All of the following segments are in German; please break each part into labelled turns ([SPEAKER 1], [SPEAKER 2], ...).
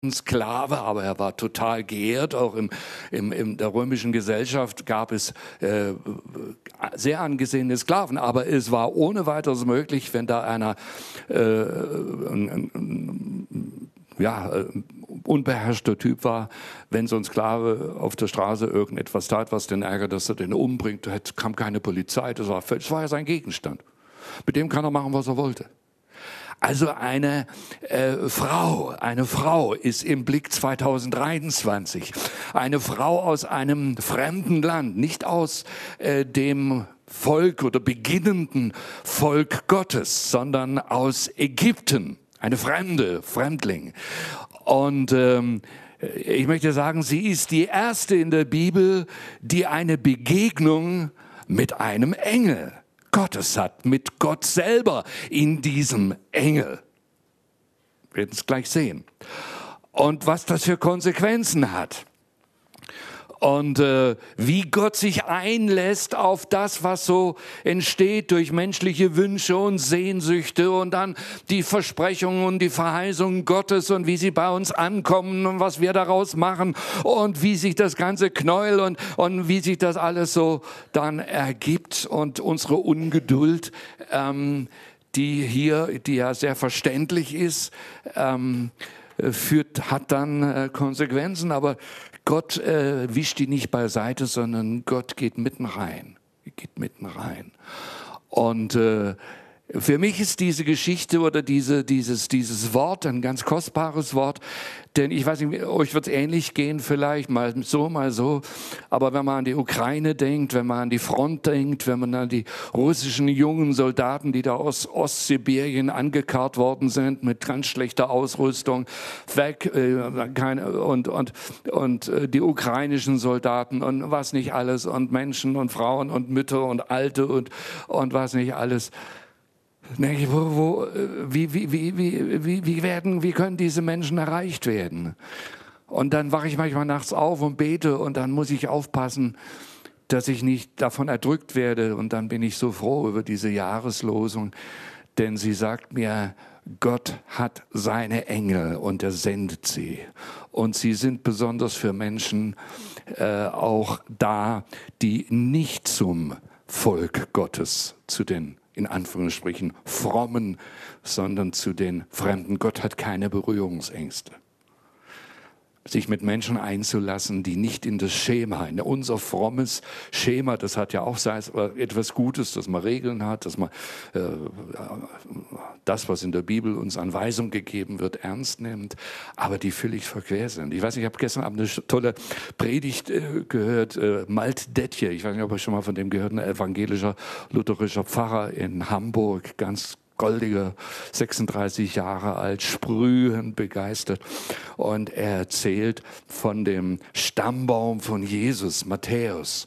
[SPEAKER 1] Sklave, aber er war total geehrt. Auch in der römischen Gesellschaft gab es sehr angesehene Sklaven, aber es war ohne weiteres möglich, wenn da einer unbeherrschter Typ war, wenn so ein Sklave auf der Straße irgendetwas tat, was den ärgert, dass er den umbringt, kam keine Polizei, das war ja sein Gegenstand. Mit dem kann er machen, was er wollte. Also eine Frau ist im Blick 2023. Eine Frau aus einem fremden Land, nicht aus dem Volk oder beginnenden Volk Gottes, sondern aus Ägypten. Eine Fremdling. Und ich möchte sagen, sie ist die erste in der Bibel, die eine Begegnung mit einem Engel Gottes hat, mit Gott selber in diesem Engel. Wir werden es gleich sehen. Und was das für Konsequenzen hat. Und wie Gott sich einlässt auf das, was so entsteht durch menschliche Wünsche und Sehnsüchte und dann die Versprechungen und die Verheißungen Gottes und wie sie bei uns ankommen und was wir daraus machen und wie sich das ganze Knäuel und wie sich das alles so dann ergibt und unsere Ungeduld, die ja sehr verständlich ist, hat dann Konsequenzen, aber Gott wischt die nicht beiseite, sondern Gott geht mitten rein. Und für mich ist diese Geschichte oder dieses Wort ein ganz kostbares Wort, denn ich weiß nicht, euch wird es ähnlich gehen vielleicht, mal so, aber wenn man an die Ukraine denkt, wenn man an die Front denkt, wenn man an die russischen jungen Soldaten, die da aus Ostsibirien angekarrt worden sind mit ganz schlechter Ausrüstung, und die ukrainischen Soldaten und was nicht alles und Menschen und Frauen und Mütter und Alte und was nicht alles. Wie können diese Menschen erreicht werden? Und dann wache ich manchmal nachts auf und bete und dann muss ich aufpassen, dass ich nicht davon erdrückt werde. Und dann bin ich so froh über diese Jahreslosung, denn sie sagt mir, Gott hat seine Engel und er sendet sie. Und sie sind besonders für Menschen auch da, die nicht zum Volk Gottes, zu den in Anführungsstrichen frommen, sondern zu den Fremden. Gott hat keine Berührungsängste. Sich mit Menschen einzulassen, die nicht in das Schema, in unser frommes Schema, das hat ja auch etwas Gutes, dass man Regeln hat, dass man das, was in der Bibel uns an Weisung gegeben wird, ernst nimmt, aber die völlig verquer sind. Ich weiß nicht, ich habe gestern Abend eine tolle Predigt gehört, Malt Detje, ich weiß nicht, ob ihr schon mal von dem gehört, ein evangelischer, lutherischer Pfarrer in Hamburg, ganz goldiger, 36 Jahre alt, sprühend begeistert. Und er erzählt von dem Stammbaum von Jesus, Matthäus.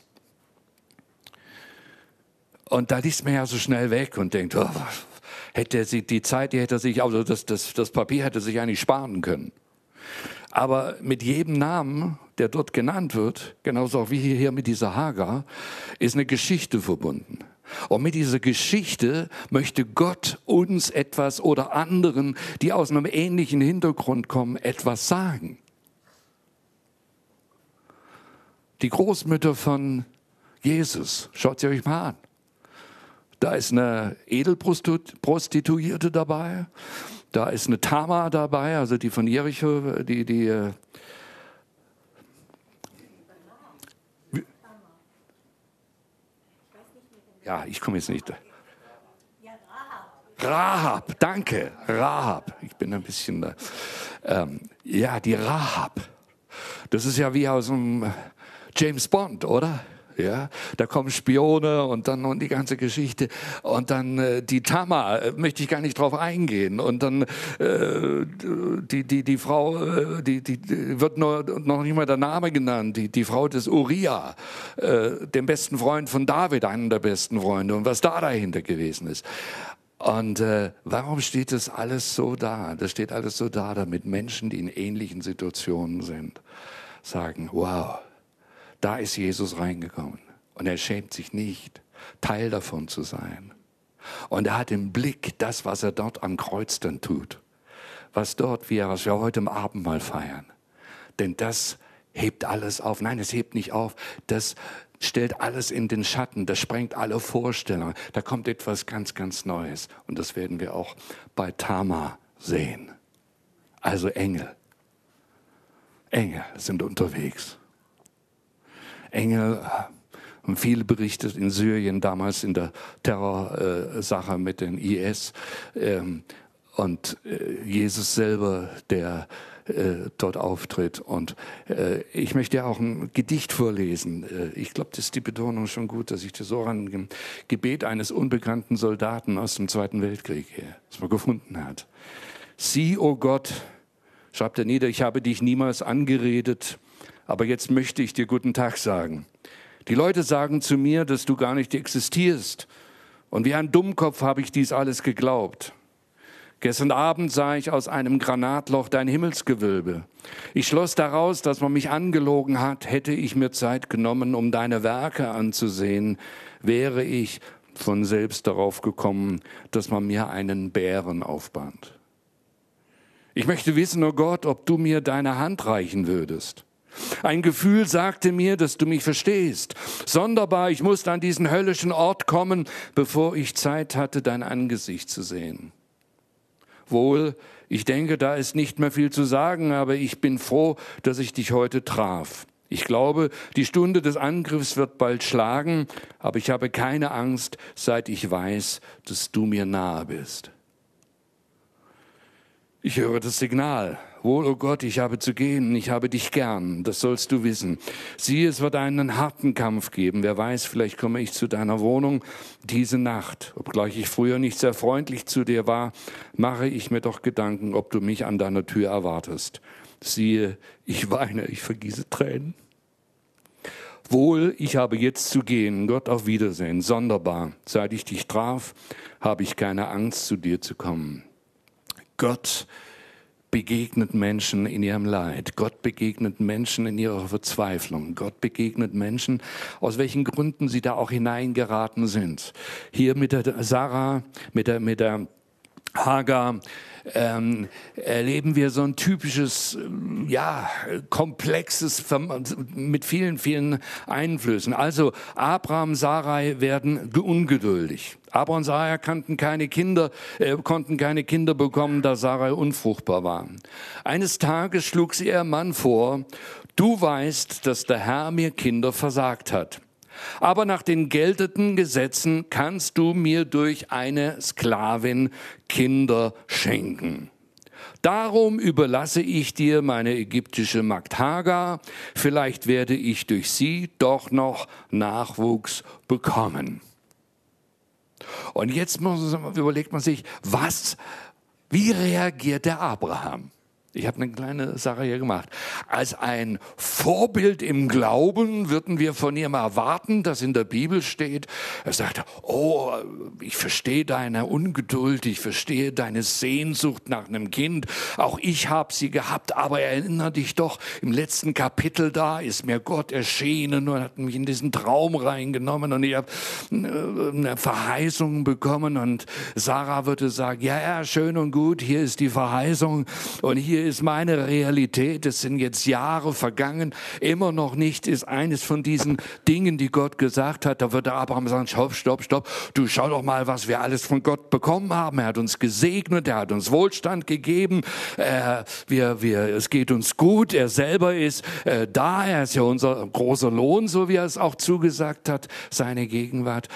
[SPEAKER 1] Und da liest man ja so schnell weg und denkt, oh, hätte er sich die Zeit, die hätte er sich, also das Papier hätte sich eigentlich sparen können. Aber mit jedem Namen, der dort genannt wird, genauso auch wie hier mit dieser Hagar, ist eine Geschichte verbunden. Und mit dieser Geschichte möchte Gott uns etwas oder anderen, die aus einem ähnlichen Hintergrund kommen, etwas sagen. Die Großmütter von Jesus, schaut sie euch mal an. Da ist eine Edelprostituierte dabei, da ist eine Tamar dabei, also die von Jericho, ja, ich komme jetzt nicht. Rahab, danke, Rahab. Ich bin ein bisschen, die Rahab. Das ist ja wie aus einem James Bond, oder? Ja, da kommen Spione und die ganze Geschichte und dann die Tamar, möchte ich gar nicht drauf eingehen und dann die Frau, die wird noch nicht mal der Name genannt, die Frau des Uriah, dem besten Freund von David, einem der besten Freunde und was da dahinter gewesen ist. Und warum steht das alles so da? Das steht alles so da, damit Menschen, die in ähnlichen Situationen sind, sagen, wow, da ist Jesus reingekommen und er schämt sich nicht, Teil davon zu sein. Und er hat im Blick das, was er dort am Kreuz dann tut, was dort wäre, was wir heute im Abendmahl feiern. Denn das hebt alles auf. Nein, es hebt nicht auf. Das stellt alles in den Schatten. Das sprengt alle Vorstellungen. Da kommt etwas ganz, ganz Neues. Und das werden wir auch bei Tamar sehen. Also Engel. Engel sind unterwegs. Engel, und viele berichtet in Syrien damals in der Terrorsache mit den IS und Jesus selber, der dort auftritt. Und ich möchte ja auch ein Gedicht vorlesen. Ich glaube, das ist die Betonung schon gut, dass ich das so an dem Gebet eines unbekannten Soldaten aus dem Zweiten Weltkrieg, das man gefunden hat. Sieh, o Gott, schreibt er nieder, ich habe dich niemals angeredet, aber jetzt möchte ich dir guten Tag sagen. Die Leute sagen zu mir, dass du gar nicht existierst. Und wie ein Dummkopf habe ich dies alles geglaubt. Gestern Abend sah ich aus einem Granatloch dein Himmelsgewölbe. Ich schloss daraus, dass man mich angelogen hat. Hätte ich mir Zeit genommen, um deine Werke anzusehen, wäre ich von selbst darauf gekommen, dass man mir einen Bären aufband. Ich möchte wissen, oh Gott, ob du mir deine Hand reichen würdest. Ein Gefühl sagte mir, dass du mich verstehst. Sonderbar, ich musste an diesen höllischen Ort kommen, bevor ich Zeit hatte, dein Angesicht zu sehen. Wohl, ich denke, da ist nicht mehr viel zu sagen, aber ich bin froh, dass ich dich heute traf. Ich glaube, die Stunde des Angriffs wird bald schlagen, aber ich habe keine Angst, seit ich weiß, dass du mir nahe bist. Ich höre das Signal. Wohl, oh Gott, ich habe zu gehen, ich habe dich gern, das sollst du wissen. Sieh, es wird einen harten Kampf geben. Wer weiß, vielleicht komme ich zu deiner Wohnung diese Nacht. Obgleich ich früher nicht sehr freundlich zu dir war, mache ich mir doch Gedanken, ob du mich an deiner Tür erwartest. Siehe, ich weine, ich vergieße Tränen. Wohl, ich habe jetzt zu gehen, Gott auf Wiedersehen, sonderbar. Seit ich dich traf, habe ich keine Angst, zu dir zu kommen. Gott begegnet Menschen in ihrem Leid. Gott begegnet Menschen in ihrer Verzweiflung. Gott begegnet Menschen, aus welchen Gründen sie da auch hineingeraten sind. Hier mit der Sarah, mit der Hagar, erleben wir so ein typisches, komplexes, mit vielen, vielen Einflüssen. Also Abraham, Sarai werden ungeduldig. Abraham und Sarai konnten keine Kinder bekommen, da Sarai unfruchtbar war. Eines Tages schlug sie ihr Mann vor, du weißt, dass der Herr mir Kinder versagt hat. Aber nach den geltenden Gesetzen kannst du mir durch eine Sklavin Kinder schenken. Darum überlasse ich dir meine ägyptische Magd Hagar. Vielleicht werde ich durch sie doch noch Nachwuchs bekommen. Und jetzt überlegt man sich, wie reagiert der Abraham? Ich habe eine kleine Sache hier gemacht. Als ein Vorbild im Glauben würden wir von ihm erwarten, dass in der Bibel steht, er sagt, oh, ich verstehe deine Ungeduld, ich verstehe deine Sehnsucht nach einem Kind. Auch ich habe sie gehabt, aber erinnere dich doch, im letzten Kapitel da ist mir Gott erschienen und hat mich in diesen Traum reingenommen und ich habe eine Verheißung bekommen. Und Sarah würde sagen, ja, schön und gut, hier ist die Verheißung und hier ist meine Realität, es sind jetzt Jahre vergangen, immer noch nicht ist eines von diesen Dingen, die Gott gesagt hat. Da würde Abraham sagen, stopp, du schau doch mal, was wir alles von Gott bekommen haben. Er hat uns gesegnet, er hat uns Wohlstand gegeben, es geht uns gut, er selber ist da, er ist ja unser großer Lohn, so wie er es auch zugesagt hat, seine Gegenwart.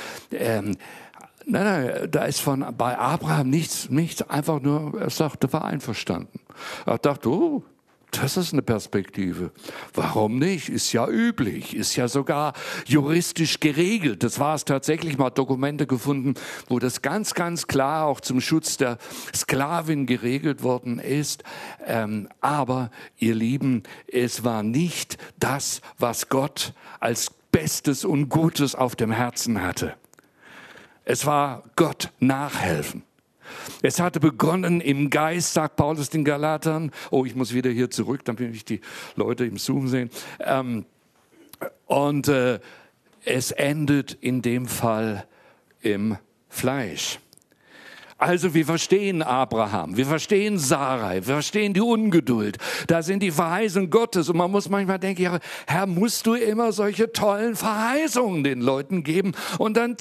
[SPEAKER 1] Nein, da ist bei Abraham nichts, einfach nur, er sagte, war einverstanden. Er dachte, das ist eine Perspektive. Warum nicht? Ist ja üblich, ist ja sogar juristisch geregelt. Das war es tatsächlich, mal Dokumente gefunden, wo das ganz, ganz klar auch zum Schutz der Sklavin geregelt worden ist. Aber, ihr Lieben, es war nicht das, was Gott als Bestes und Gutes auf dem Herzen hatte. Es war Gott nachhelfen. Es hatte begonnen im Geist, sagt Paulus den Galatern. Oh, ich muss wieder hier zurück, damit ich die Leute im Zoom sehen. Es endet in dem Fall im Fleisch. Also wir verstehen Abraham, wir verstehen Sarai, wir verstehen die Ungeduld. Da sind die Verheißungen Gottes und man muss manchmal denken, ja, Herr, musst du immer solche tollen Verheißungen den Leuten geben? Und dann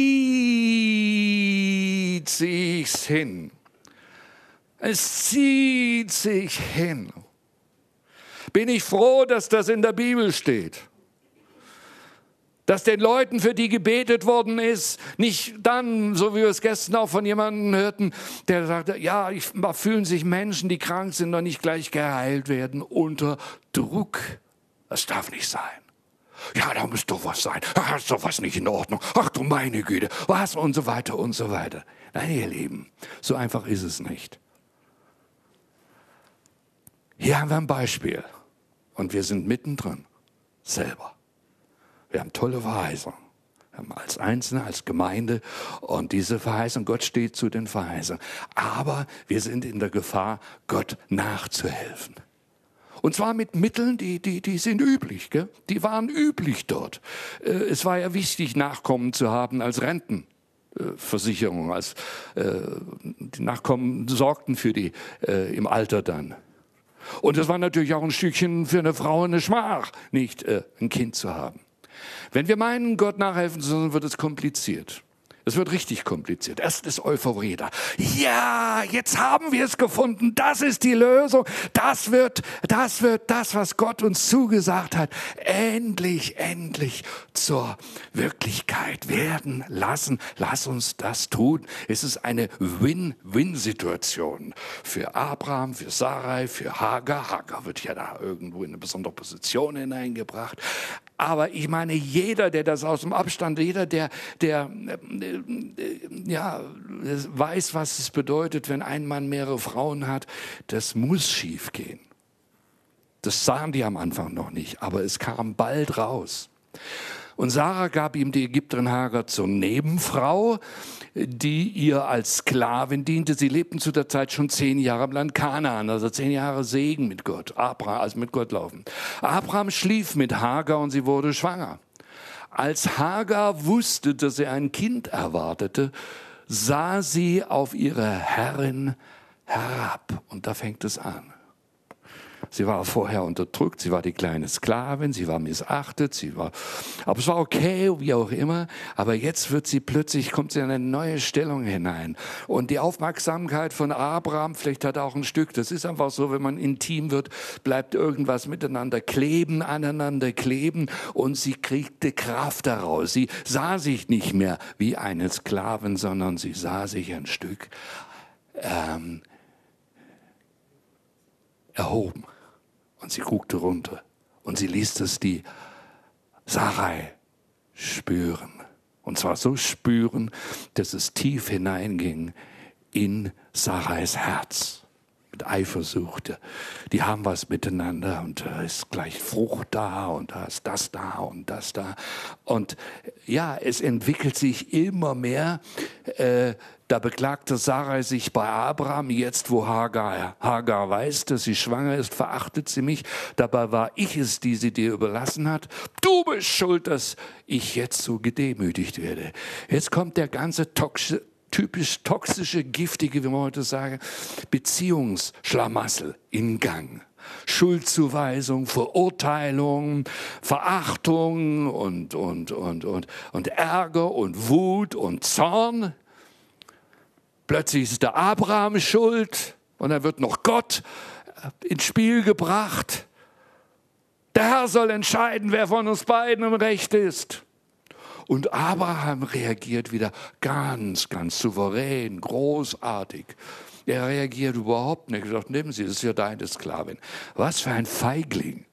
[SPEAKER 1] zieht sich's hin. Es zieht sich hin. Bin ich froh, dass das in der Bibel steht. Dass den Leuten, für die gebetet worden ist, nicht dann, so wie wir es gestern auch von jemandem hörten, der sagte, ja, fühlen sich Menschen, die krank sind, noch nicht gleich geheilt werden, unter Druck. Das darf nicht sein. Ja, da muss doch was sein. Ach, ist doch was nicht in Ordnung. Ach du meine Güte, was und so weiter und so weiter. Nein, ihr Lieben, so einfach ist es nicht. Hier haben wir ein Beispiel und wir sind mittendrin, selber. Wir haben tolle Verheißungen. Wir haben als Einzelne, als Gemeinde und diese Verheißung, Gott steht zu den Verheißungen. Aber wir sind in der Gefahr, Gott nachzuhelfen. Und zwar mit Mitteln, die sind üblich. Gell? Die waren üblich dort. Es war ja wichtig, Nachkommen zu haben als Rentenversicherung. Die Nachkommen sorgten für die im Alter dann. Und es war natürlich auch ein Stückchen für eine Frau eine Schmach, nicht ein Kind zu haben. Wenn wir meinen, Gott nachhelfen zu sollen, wird es kompliziert. Es wird richtig kompliziert. Erst ist Euphorie da. Ja, jetzt haben wir es gefunden. Das ist die Lösung. Das wird das, was Gott uns zugesagt hat, endlich zur Wirklichkeit werden lassen. Lass uns das tun. Es ist eine Win-Win-Situation für Abraham, für Sarai, für Hagar. Hagar wird ja da irgendwo in eine besondere Position hineingebracht. Aber ich meine, jeder, der das aus dem Abstand, jeder, der weiß, was es bedeutet, wenn ein Mann mehrere Frauen hat, das muss schief gehen. Das sahen die am Anfang noch nicht, aber es kam bald raus. Und Sarah gab ihm die Ägypterin Hagar zur Nebenfrau, die ihr als Sklavin diente. Sie lebten zu der Zeit schon 10 Jahre im Land Kanaan, also 10 Jahre Segen mit Gott, also mit Gott laufen. Abraham schlief mit Hagar und sie wurde schwanger. Als Hagar wusste, dass sie ein Kind erwartete, sah sie auf ihre Herrin herab. Und da fängt es an. Sie war vorher unterdrückt, sie war die kleine Sklavin, sie war missachtet, aber es war okay, wie auch immer. Aber jetzt kommt sie in eine neue Stellung hinein. Und die Aufmerksamkeit von Abraham, vielleicht hat er auch ein Stück, das ist einfach so, wenn man intim wird, bleibt irgendwas miteinander kleben, aneinander kleben und sie kriegte Kraft daraus. Sie sah sich nicht mehr wie eine Sklavin, sondern sie sah sich ein Stück erhoben. Und sie guckte runter und sie ließ das die Sarai spüren. Und zwar so spüren, dass es tief hineinging in Sarais Herz. Mit Eifersucht. Die haben was miteinander und da ist gleich Frucht da und da ist das da und das da. Und ja, es entwickelt sich immer mehr. Da beklagte Sarai sich bei Abraham, jetzt wo Hagar weiß, dass sie schwanger ist, verachtet sie mich. Dabei war ich es, die sie dir überlassen hat. Du bist schuld, dass ich jetzt so gedemütigt werde. Jetzt kommt der ganze typisch toxische, giftige, wie man heute sagen, Beziehungsschlamassel in Gang. Schuldzuweisung, Verurteilung, Verachtung und Ärger und Wut und Zorn. Plötzlich ist der Abraham schuld und dann wird noch Gott ins Spiel gebracht. Der Herr soll entscheiden, wer von uns beiden im Recht ist. Und Abraham reagiert wieder ganz souverän, großartig. Er reagiert überhaupt nicht. Er sagt, nehmen Sie, das ist ja deine Sklavin. Was für ein Feigling.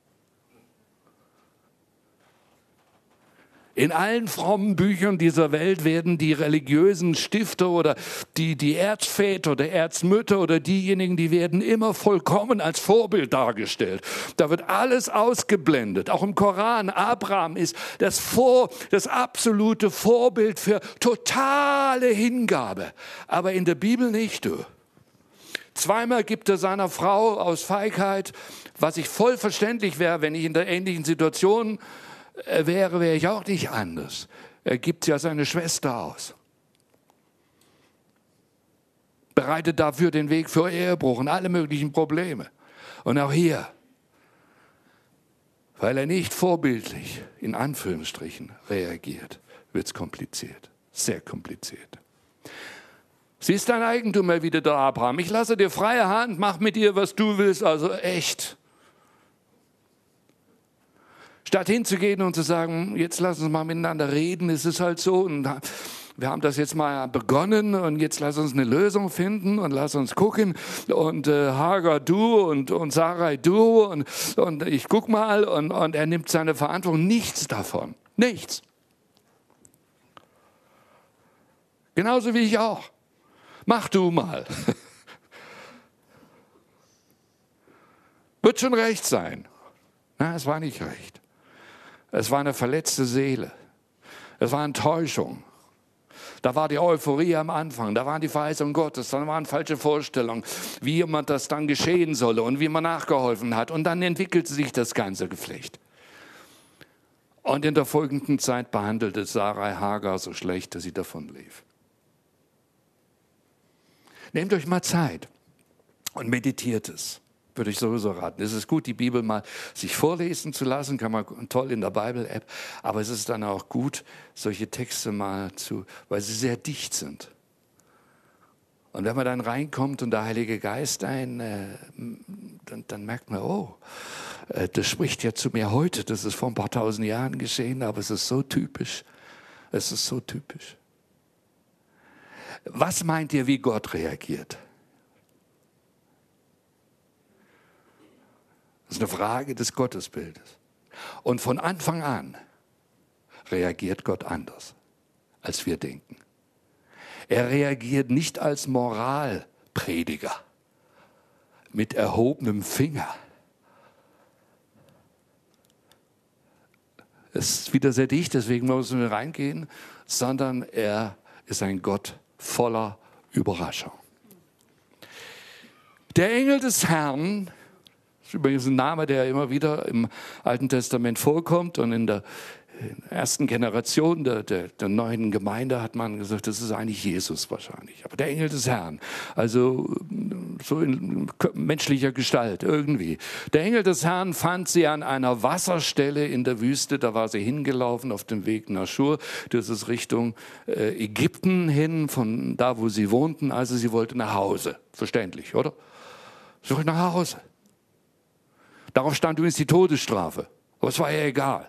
[SPEAKER 1] In allen frommen Büchern dieser Welt werden die religiösen Stifter oder die Erzväter oder Erzmütter oder diejenigen, die werden immer vollkommen als Vorbild dargestellt. Da wird alles ausgeblendet. Auch im Koran, Abraham ist das absolute Vorbild für totale Hingabe. Aber in der Bibel nicht, du. Zweimal gibt er seiner Frau aus Feigheit, was ich voll verständlich wäre, wenn ich in der ähnlichen Situation wäre ich auch nicht anders. Er gibt ja seine Schwester aus. bereitet dafür den Weg für Ehebruch und alle möglichen Probleme. Und auch hier, weil er nicht vorbildlich, in Anführungsstrichen, reagiert, wird es kompliziert, sehr kompliziert. Sie ist dein Eigentum, erwiderte Abraham. Ich lasse dir freie Hand, mach mit ihr, was du willst, also echt. Statt hinzugehen und zu sagen, jetzt lass uns mal miteinander reden, es ist halt so, und wir haben das jetzt mal begonnen und jetzt lass uns eine Lösung finden und lass uns gucken und Hagar du und Sarai du und ich guck mal und er nimmt seine Verantwortung, nichts davon, nichts. Genauso wie ich auch. Mach du mal. Wird schon recht sein. Na, es war nicht recht. Es war eine verletzte Seele. Es war Enttäuschung. Da war die Euphorie am Anfang, da waren die Verheißungen Gottes, da waren falsche Vorstellungen, wie jemand das dann geschehen solle und wie man nachgeholfen hat. Und dann entwickelte sich das ganze Geflecht. Und in der folgenden Zeit behandelte Sarai Hagar so schlecht, dass sie davonlief. Nehmt euch mal Zeit und meditiert es. Würde ich sowieso raten. Es ist gut, die Bibel mal sich vorlesen zu lassen, kann man toll in der Bible-App, aber es ist dann auch gut, solche Texte mal weil sie sehr dicht sind. Und wenn man dann reinkommt und der Heilige Geist dann merkt man, oh, das spricht ja zu mir heute, das ist vor ein paar tausend Jahren geschehen, aber es ist so typisch. Es ist so typisch. Was meint ihr, wie Gott reagiert? Das ist eine Frage des Gottesbildes. Und von Anfang an reagiert Gott anders, als wir denken. Er reagiert nicht als Moralprediger mit erhobenem Finger. Es ist wieder sehr dicht, deswegen müssen wir reingehen, sondern er ist ein Gott voller Überraschung. Der Engel des Herrn, das ist übrigens ein Name, der immer wieder im Alten Testament vorkommt und in der ersten Generation der neuen Gemeinde hat man gesagt, das ist eigentlich Jesus wahrscheinlich. Aber der Engel des Herrn, also so in menschlicher Gestalt irgendwie. Der Engel des Herrn fand sie an einer Wasserstelle in der Wüste, da war sie hingelaufen auf dem Weg nach Schur, das ist Richtung Ägypten hin, von da, wo sie wohnten, also sie wollte nach Hause. Verständlich, oder? Sie wollte nach Hause. Darauf stand übrigens die Todesstrafe, aber es war ihr egal.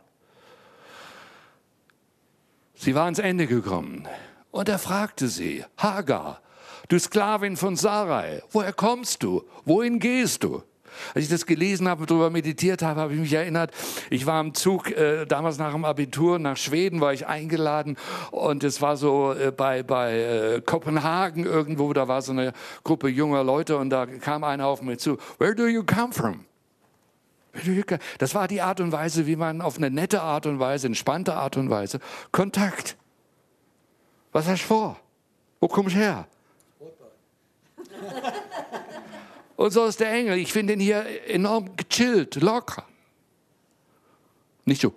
[SPEAKER 1] Sie war ans Ende gekommen und er fragte sie, Hagar, du Sklavin von Sarai, woher kommst du? Wohin gehst du? Als ich das gelesen habe und darüber meditiert habe, habe ich mich erinnert, ich war im Zug, damals nach dem Abitur, nach Schweden war ich eingeladen und es war so bei Kopenhagen irgendwo, da war so eine Gruppe junger Leute und da kam einer auf mich zu, where do you come from? Das war die Art und Weise, wie man auf eine nette Art und Weise, entspannte Art und Weise, Kontakt. Was hast du vor? Wo kommst du her? Und so ist der Engel. Ich finde ihn hier enorm gechillt, locker. Nicht so,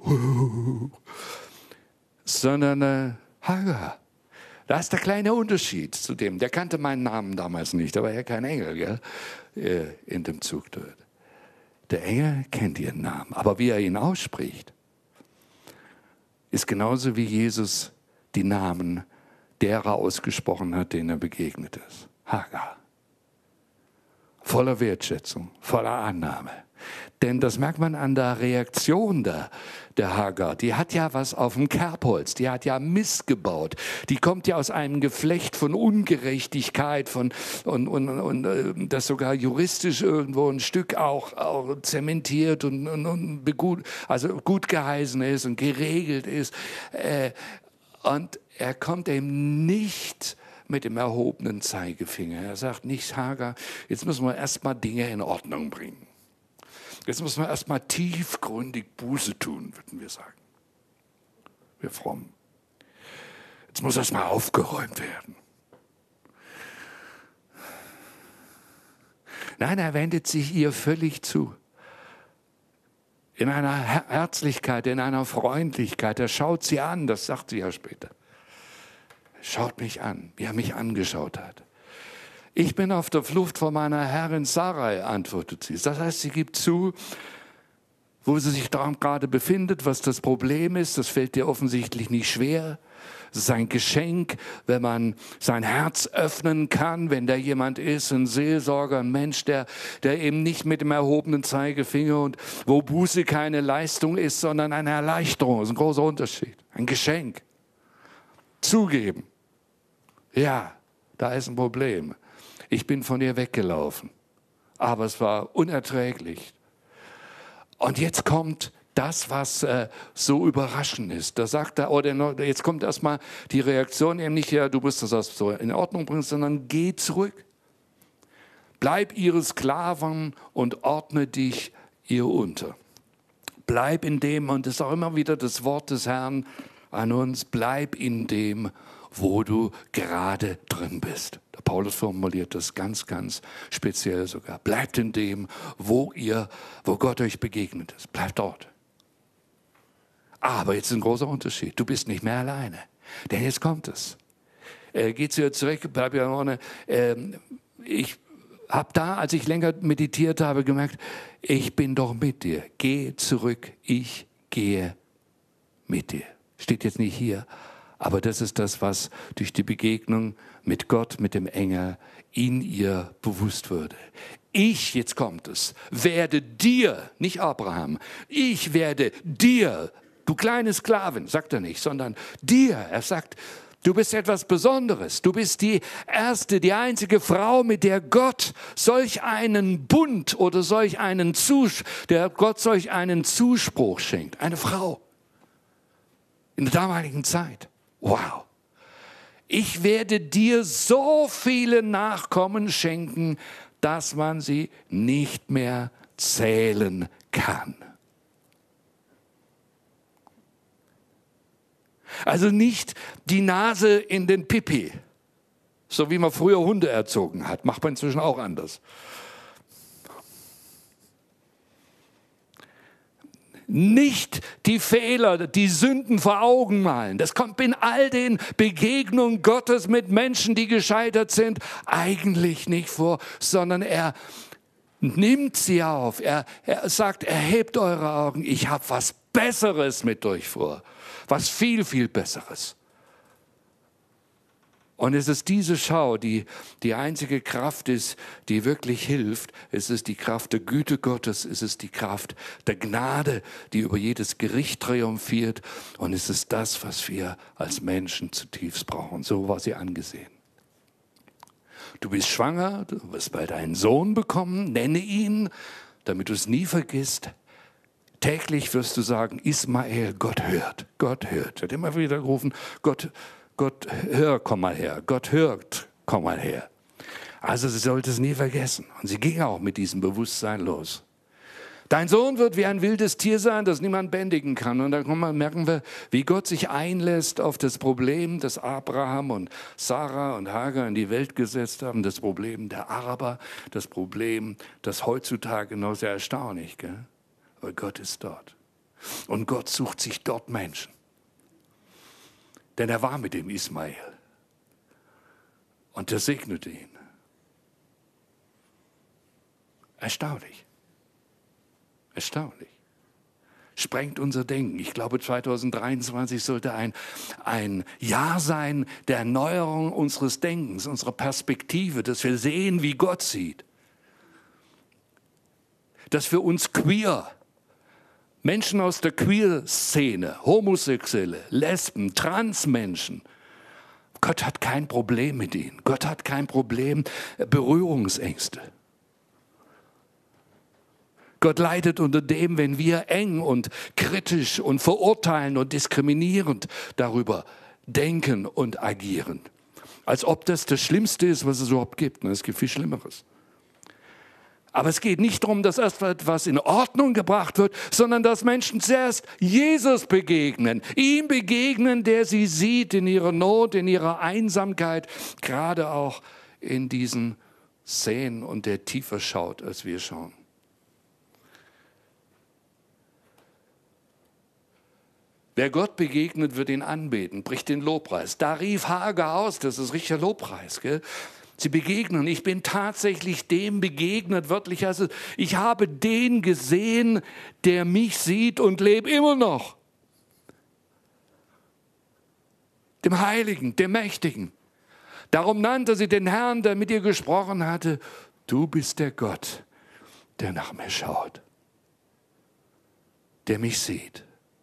[SPEAKER 1] sondern Hagar. Da ist der kleine Unterschied zu dem. Der kannte meinen Namen damals nicht, da war ja kein Engel, gell? In dem Zug dort. Der Engel kennt ihren Namen, aber wie er ihn ausspricht, ist genauso wie Jesus die Namen derer ausgesprochen hat, denen er begegnet ist. Hagar. Voller Wertschätzung, voller Annahme. Denn das merkt man an der Reaktion der Hagar. Die hat ja was auf dem Kerbholz, die hat ja Mist gebaut. Die kommt ja aus einem Geflecht von Ungerechtigkeit und das sogar juristisch irgendwo ein Stück auch zementiert und gut geheißen ist und geregelt ist. Und er kommt eben nicht mit dem erhobenen Zeigefinger. Er sagt nicht, Hagar, jetzt müssen wir erstmal Dinge in Ordnung bringen. Jetzt müssen wir erstmal tiefgründig Buße tun, würden wir sagen. Wir Frommen. Jetzt muss erstmal aufgeräumt werden. Nein, er wendet sich ihr völlig zu. In einer Herzlichkeit, in einer Freundlichkeit. Er schaut sie an, das sagt sie ja später. Schaut mich an, wie er mich angeschaut hat. Ich bin auf der Flucht vor meiner Herrin Sarai, antwortet sie. Das heißt, sie gibt zu, wo sie sich gerade befindet, was das Problem ist. Das fällt ihr offensichtlich nicht schwer. Es ist ein Geschenk, wenn man sein Herz öffnen kann, wenn da jemand ist, ein Seelsorger, ein Mensch, der eben nicht mit dem erhobenen Zeigefinger und wo Buße keine Leistung ist, sondern eine Erleichterung. Das ist ein großer Unterschied. Ein Geschenk. Zugeben. Ja, da ist ein Problem. Ich bin von ihr weggelaufen, aber es war unerträglich. Und jetzt kommt das, was so überraschend ist. Da sagt er, oder jetzt kommt erstmal die Reaktion, eben nicht, ja, du musst das so in Ordnung bringen, sondern geh zurück. Bleib ihre Sklaven und ordne dich ihr unter. Bleib in dem, und das ist auch immer wieder das Wort des Herrn an uns, bleib in dem, wo du gerade drin bist. Der Paulus formuliert das ganz, ganz speziell sogar. Bleibt in dem, wo Gott euch begegnet ist. Bleibt dort. Aber jetzt ist ein großer Unterschied. Du bist nicht mehr alleine. Denn jetzt kommt es. Geh zu ihr zurück, bleib ja vorne. Ich habe da, als ich länger meditiert habe, gemerkt, ich bin doch mit dir. Geh zurück, ich gehe mit dir. Steht jetzt nicht hier. Aber das ist das, was durch die Begegnung mit Gott, mit dem Engel, in ihr bewusst wurde. Ich, jetzt kommt es, werde dir, nicht Abraham, ich werde dir, du kleine Sklavin, sagt er nicht, sondern dir. Er sagt, du bist etwas Besonderes. Du bist die erste, die einzige Frau, mit der Gott solch einen Bund oder der Gott solch einen Zuspruch schenkt. Eine Frau. In der damaligen Zeit. Wow. Ich werde dir so viele Nachkommen schenken, dass man sie nicht mehr zählen kann. Also nicht die Nase in den Pipi, so wie man früher Hunde erzogen hat. Macht man inzwischen auch anders. Nicht die Fehler, die Sünden vor Augen malen. Das kommt in all den Begegnungen Gottes mit Menschen, die gescheitert sind, eigentlich nicht vor, sondern er nimmt sie auf. Er sagt, erhebt eure Augen, ich habe was Besseres mit euch vor. Was viel, viel Besseres. Und es ist diese Schau, die einzige Kraft ist, die wirklich hilft. Es ist die Kraft der Güte Gottes, es ist die Kraft der Gnade, die über jedes Gericht triumphiert. Und es ist das, was wir als Menschen zutiefst brauchen. So war sie angesehen. Du bist schwanger, du wirst bald einen Sohn bekommen, nenne ihn, damit du es nie vergisst. Täglich wirst du sagen, Ismael, Gott hört, Gott hört. Er hat immer wieder gerufen, Gott hör, komm mal her. Gott hört, komm mal her. Also sie sollte es nie vergessen. Und sie ging auch mit diesem Bewusstsein los. Dein Sohn wird wie ein wildes Tier sein, das niemand bändigen kann. Und dann merken wir, wie Gott sich einlässt auf das Problem, das Abraham und Sarah und Hagar in die Welt gesetzt haben. Das Problem der Araber, das Problem, das heutzutage noch sehr erstaunlich, gell? Aber Gott ist dort. Und Gott sucht sich dort Menschen. Denn er war mit dem Ismael. Und er segnete ihn. Erstaunlich. Erstaunlich. Sprengt unser Denken. Ich glaube, 2023 sollte ein Jahr sein der Erneuerung unseres Denkens, unserer Perspektive, dass wir sehen, wie Gott sieht. Dass wir uns Menschen aus der Queer-Szene, Homosexuelle, Lesben, Transmenschen, Gott hat kein Problem mit ihnen. Gott hat kein Problem, Berührungsängste. Gott leidet unter dem, wenn wir eng und kritisch und verurteilen und diskriminierend darüber denken und agieren. Als ob das Schlimmste ist, was es überhaupt gibt. Es gibt viel Schlimmeres. Aber es geht nicht darum, dass erst etwas in Ordnung gebracht wird, sondern dass Menschen zuerst Jesus begegnen. Ihm begegnen, der sie sieht in ihrer Not, in ihrer Einsamkeit, gerade auch in diesen Szenen und der tiefer schaut, als wir schauen. Wer Gott begegnet, wird ihn anbeten, bricht den Lobpreis. Da rief Hagar aus, das ist richtiger Lobpreis, gell? Sie begegnen. Ich bin tatsächlich dem begegnet, wörtlich. Also ich habe den gesehen, der mich sieht und lebe immer noch. Dem Heiligen, dem Mächtigen. Darum nannte sie den Herrn, der mit ihr gesprochen hatte, du bist der Gott, der nach mir schaut, der mich sieht.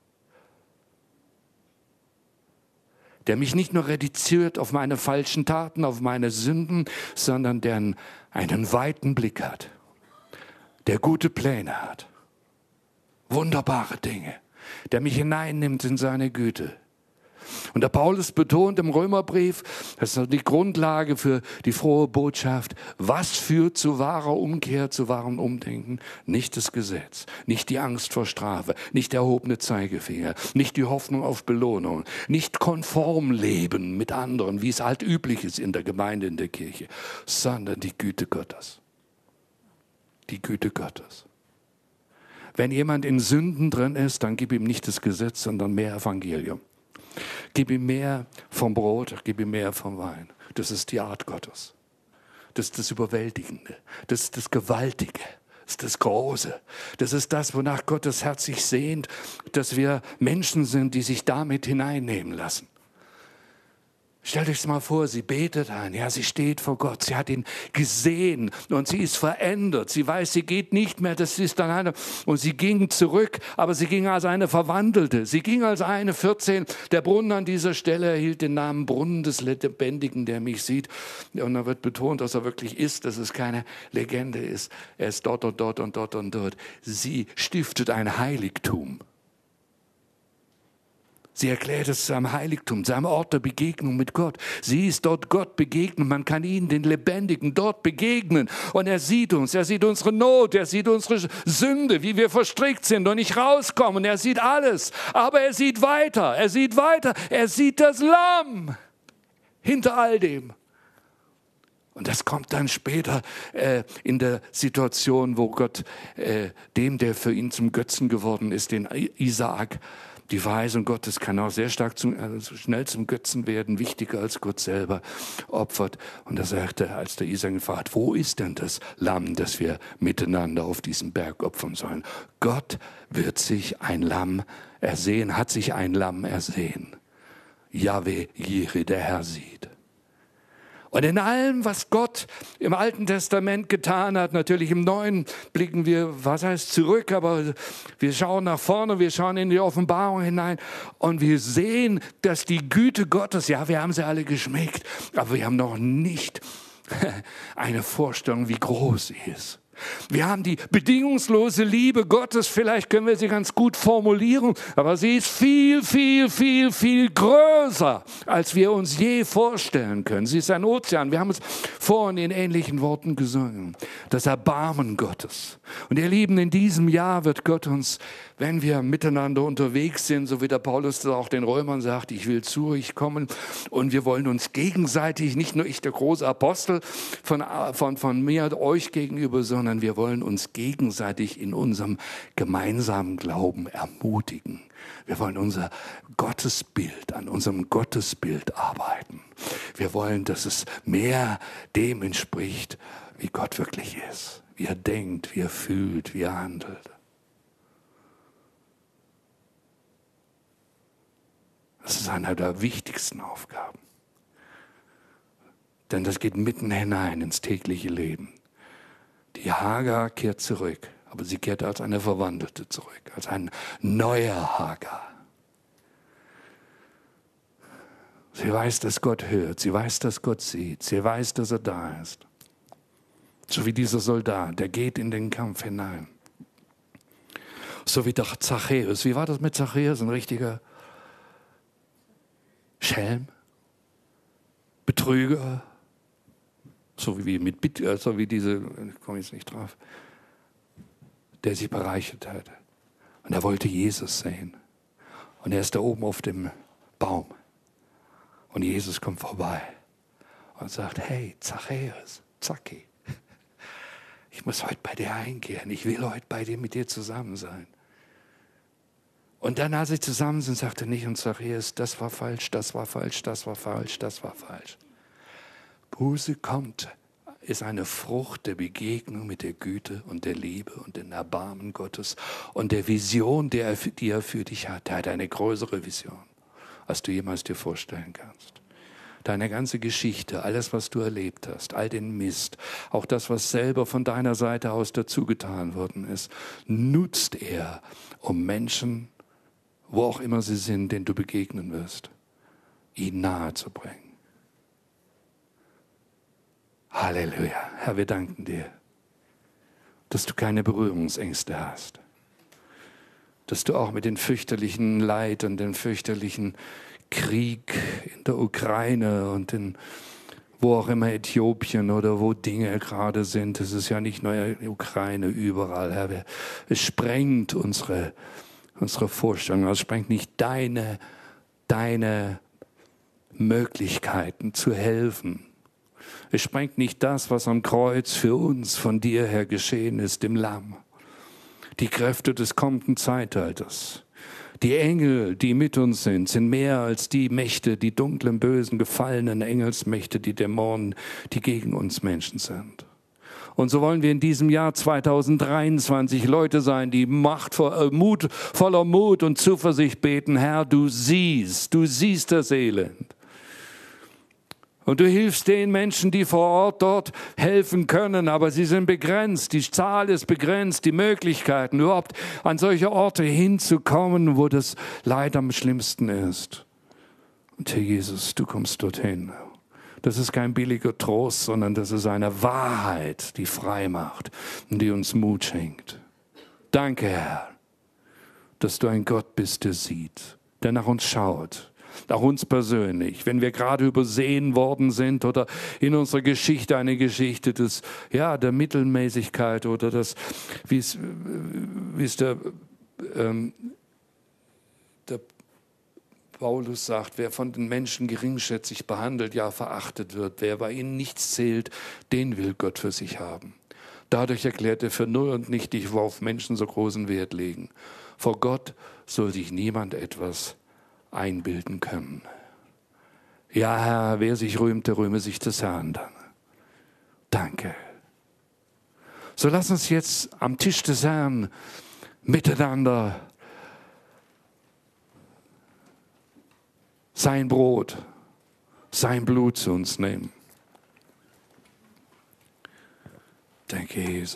[SPEAKER 1] Der mich nicht nur reduziert auf meine falschen Taten, auf meine Sünden, sondern der einen weiten Blick hat, der gute Pläne hat, wunderbare Dinge, der mich hineinnimmt in seine Güte. Und der Paulus betont im Römerbrief, das ist die Grundlage für die frohe Botschaft, was führt zu wahrer Umkehr, zu wahrem Umdenken? Nicht das Gesetz, nicht die Angst vor Strafe, nicht der erhobene Zeigefinger, nicht die Hoffnung auf Belohnung, nicht konform leben mit anderen, wie es halt üblich ist in der Gemeinde, in der Kirche, sondern die Güte Gottes. Die Güte Gottes. Wenn jemand in Sünden drin ist, dann gib ihm nicht das Gesetz, sondern mehr Evangelium. Gib ihm mehr vom Brot, gib ihm mehr vom Wein. Das ist die Art Gottes. Das ist das Überwältigende. Das ist das Gewaltige. Das ist das Große. Das ist das, wonach Gottes Herz sich sehnt, dass wir Menschen sind, die sich damit hineinnehmen lassen. Stellt euch mal vor, sie betet ein, ja, sie steht vor Gott, sie hat ihn gesehen und sie ist verändert. Sie weiß, sie geht nicht mehr, das ist dann eine, und sie ging zurück, aber sie ging als eine Verwandelte. Sie ging als eine 14. Der Brunnen an dieser Stelle erhielt den Namen Brunnen des Lebendigen, der mich sieht. Und da wird betont, dass er wirklich ist, dass es keine Legende ist. Er ist dort und dort und dort und dort. Sie stiftet ein Heiligtum. Sie erklärt es zu einem Heiligtum, zu einem Ort der Begegnung mit Gott. Sie ist dort Gott begegnet. Man kann ihn, den Lebendigen, dort begegnen. Und er sieht uns. Er sieht unsere Not. Er sieht unsere Sünde, wie wir verstrickt sind und nicht rauskommen. Er sieht alles. Aber er sieht weiter. Er sieht weiter. Er sieht das Lamm hinter all dem. Und das kommt dann später in der Situation, wo Gott dem, der für ihn zum Götzen geworden ist, den Isaak, die Verheißung Gottes kann auch sehr stark schnell zum Götzen werden, wichtiger als Gott selber opfert. Und da sagte er, als der Isaak fragt, wo ist denn das Lamm, das wir miteinander auf diesem Berg opfern sollen? Gott wird sich ein Lamm ersehen, hat sich ein Lamm ersehen. Jahwe Jireh, der Herr sieht. Und in allem, was Gott im Alten Testament getan hat, natürlich im Neuen blicken wir, was heißt zurück, aber wir schauen nach vorne, wir schauen in die Offenbarung hinein und wir sehen, dass die Güte Gottes, ja, wir haben sie alle geschmeckt, aber wir haben noch nicht eine Vorstellung, wie groß sie ist. Wir haben die bedingungslose Liebe Gottes, vielleicht können wir sie ganz gut formulieren, aber sie ist viel, viel, viel, viel größer, als wir uns je vorstellen können. Sie ist ein Ozean. Wir haben es vorhin in ähnlichen Worten gesungen. Das Erbarmen Gottes. Und ihr Lieben, in diesem Jahr wird Gott uns, wenn wir miteinander unterwegs sind, so wie der Paulus das auch den Römern sagt, ich will zu euch kommen und wir wollen uns gegenseitig, nicht nur ich, der große Apostel von mir und euch gegenüber, sondern wir wollen uns gegenseitig in unserem gemeinsamen Glauben ermutigen. Wir wollen unser Gottesbild, an unserem Gottesbild arbeiten. Wir wollen, dass es mehr dem entspricht, wie Gott wirklich ist, wie er denkt, wie er fühlt, wie er handelt. Das ist eine der wichtigsten Aufgaben. Denn das geht mitten hinein ins tägliche Leben. Die Hagar kehrt zurück, aber sie kehrt als eine Verwandelte zurück, als ein neuer Hagar. Sie weiß, dass Gott hört, sie weiß, dass Gott sieht, sie weiß, dass er da ist. So wie dieser Soldat, der geht in den Kampf hinein. So wie doch Zachäus. Wie war das mit Zachäus? Ein richtiger Schelm, Betrüger, so wie diese, ich komme jetzt nicht drauf, der sich bereichert hat. Und er wollte Jesus sehen. Und er ist da oben auf dem Baum. Und Jesus kommt vorbei und sagt, hey, Zachäus, Zacki, ich muss heute bei dir einkehren. Ich will heute mit dir zusammen sein. Und dann, als sie zusammen sind, sagte nicht und Zachäus, das war falsch, das war falsch, das war falsch, das war falsch. Buße kommt, ist eine Frucht der Begegnung mit der Güte und der Liebe und dem Erbarmen Gottes und der Vision, die er für dich hat. Er hat eine größere Vision, als du jemals dir vorstellen kannst. Deine ganze Geschichte, alles, was du erlebt hast, all den Mist, auch das, was selber von deiner Seite aus dazugetan worden ist, nutzt er, um Menschen, wo auch immer sie sind, denen du begegnen wirst, ihnen nahe zu bringen. Halleluja. Herr, wir danken dir, dass du keine Berührungsängste hast, dass du auch mit den fürchterlichen Leid und den fürchterlichen Krieg in der Ukraine und in wo auch immer Äthiopien oder wo Dinge gerade sind. Es ist ja nicht nur die Ukraine, überall, Herr. Es sprengt unsere Vorstellung. Es sprengt nicht deine Möglichkeiten zu helfen. Es sprengt nicht das, was am Kreuz für uns von dir her geschehen ist, dem Lamm. Die Kräfte des kommenden Zeitalters. Die Engel, die mit uns sind mehr als die Mächte, die dunklen, bösen, gefallenen Engelsmächte, die Dämonen, die gegen uns Menschen sind. Und so wollen wir in diesem Jahr 2023 Leute sein, die voller Mut und Zuversicht beten, Herr, du siehst das Elend. Und du hilfst den Menschen, die vor Ort dort helfen können, aber sie sind begrenzt, die Zahl ist begrenzt, die Möglichkeiten, überhaupt an solche Orte hinzukommen, wo das Leid am schlimmsten ist. Und Herr Jesus, du kommst dorthin. Das ist kein billiger Trost, sondern das ist eine Wahrheit, die frei macht und die uns Mut schenkt. Danke, Herr, dass du ein Gott bist, der sieht, der nach uns schaut. Auch uns persönlich, wenn wir gerade übersehen worden sind oder in unserer Geschichte eine Geschichte der Mittelmäßigkeit oder wie es der Paulus sagt, wer von den Menschen geringschätzig behandelt, ja verachtet wird, wer bei ihnen nichts zählt, den will Gott für sich haben. Dadurch erklärt er für null und nichtig, worauf Menschen so großen Wert legen. Vor Gott soll sich niemand etwas einbilden können. Ja, Herr, wer sich rühmt, der rühme sich des Herrn dann. Danke. So lass uns jetzt am Tisch des Herrn miteinander sein Brot, sein Blut zu uns nehmen. Danke, Jesus.